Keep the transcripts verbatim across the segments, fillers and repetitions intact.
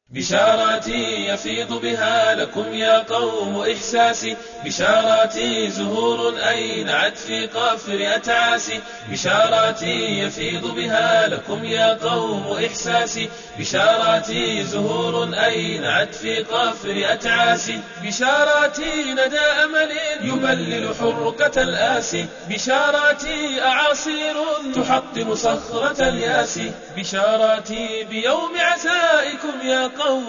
بشاراتي يفيض بها لكم يا قوم إحساسي، بشاراتي زهور أينعت في قفر أتعاسي، بشاراتي يفيض بها لكم يا قوم إحساسي، بشاراتي زهور أينعت في قفر أتعاسي، بشاراتي ندى أمل يبلل حرقة الآسي، بشاراتي أعاصير تحطم صخرة الياس، بشاراتي بيوم عزائكم يا قوم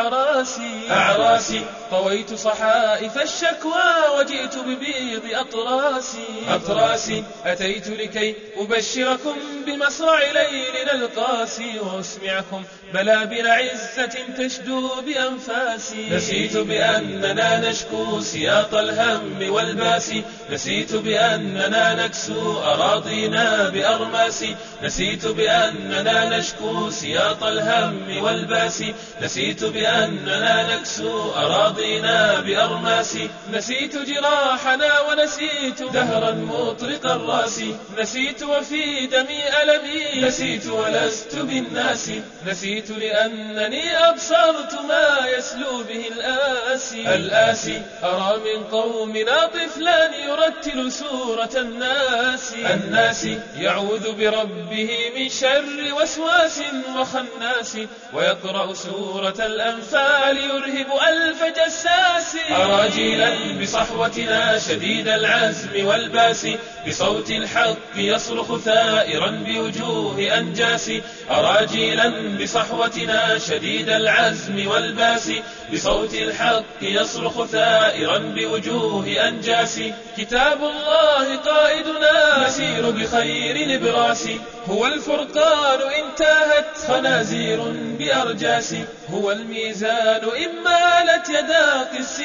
أعراسي أعراسي، طويت صحائف الشكوى وجئت ببيض أطراسي أطراسي، أتيت لكي أبشركم بمصرع ليلنا القاسي، وأسمعكم بلابل عزة تشدو بأنفاسي. نسيت بأننا نشكو سياط الهم والباس، نسيت بأننا نكسو أراضينا بأرماس، نسيت بأننا نشكو سياط الهم والباس، نسيت بأننا نكسو أراضينا بأرماس، نسيت جراحنا ونسيت دهرا مطرق الراس، نسيت وفي دمي ألمي، نسيت ولست بالناس، نسيت لأنني أبصرت ما يسلو به الآسي الآسي، أرى من قومنا طفلا يرتل سورة الناس الناس، يعوذ بربه من شر وسواس وخناس، ويقرأ سورة الأنفال يرهب ألف جساس. أراجيلا بصحوتنا شديد العزم والباس، بصوت الحق يصرخ ثائرا بوجوه أنجاس، أراجيلا بصحوتنا شديد العزم والباس، بصوت الحق يصرخ ثائرا بوجوه أنجاس. كتاب الله قائدنا نسير بخير نبراس، هو الفرقان إن تاهت خنازير بأرجاس، هو الميزان إن مالت يدا قس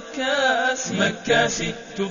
ومكاس مكاس،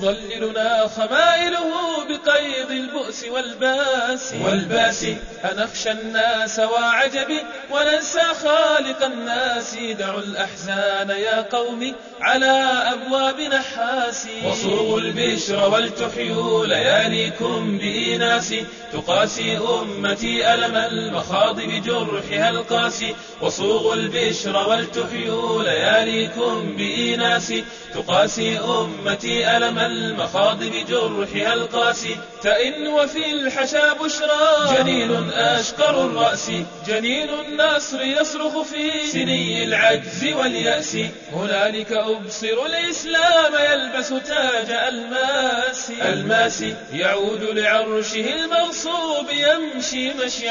تظللنا خمائله بقيض البؤس والباس والباس. أنخشى الناس وعجبي وننسى خالق الناس، دعوا الأحزان يا قوم على أبواب نحاس، وصوغوا البشر ولتحيوا لياليكم بإيناس، تقاسي أمتي ألم المخاض بجرحها القاسي، وصوغوا البشر ولتحيوا لياليكم بإيناس، تقاسي أمتي ألم المخاض بجرحها القاسي. تئن وفي الحشا بشرى جنين أشقر الرأس، جنين النصر يصرخ في سني العجز واليأس، هنالك أبصر الإسلام يلبس تاج ألماس ألماس، يعود لعرشه المغصوب يمشي مشي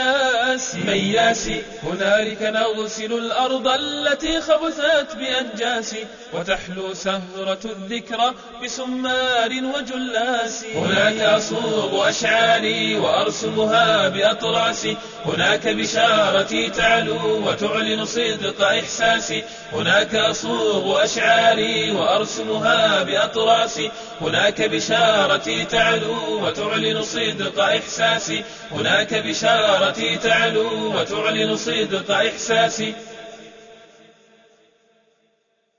مياس مياس، هنالك نغسل الأرض التي خبثت بأنجاس، وتحلو سهرة الذكرى بسمار وجلاس، هناك أصوغ أشعاري وأرسمها بأطراسي، هناك بشارتي تعلو وتعلن صدق إحساسي، هناك أصوغ أشعاري وأرسمها بأطراسي، هناك بشارتي تعلو وتعلن صدق إحساسي، هناك بشارتي تعلو وتعلن صدق إحساسي.